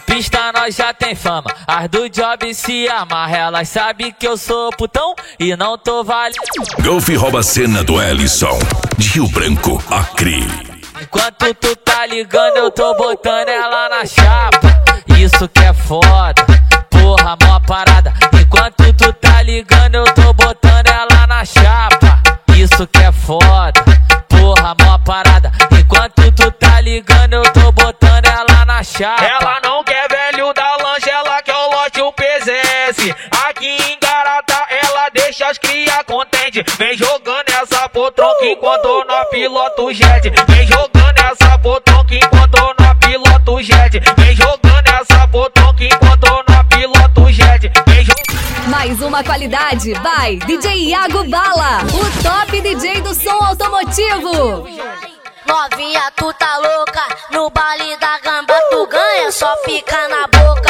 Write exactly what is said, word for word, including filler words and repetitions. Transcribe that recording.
pista nós já tem fama, as do job se amarra. Elas sabem que eu sou putão e não tô valendo. Golf rouba a cena do Ellison, de Rio Branco, Acre. Enquanto tu tá ligando eu tô botando ela na chapa. Isso que é foda, porra, mó parada. Enquanto tu tá ligando eu tô botando ela na chapa. Isso que é foda, porra, mó parada. Enquanto tu tá ligando eu tô botando ela na chapa. Ela não quer velho da lancha, ela quer o lote o P Z S. Aqui em Garata ela deixa as cria contente. Vem jogando essa potronca enquanto nós pilota o jet. Vem jogando essa potronca enquanto nós pilota o jet. Vem jogando essa potronca enquanto nós pilota o jet. Vem jogando. Mais uma qualidade, vai D J Iago Bala, o top D J do som automotivo. Novinha, tu tá louca, no baile da gamba tu ganha, só fica na boca.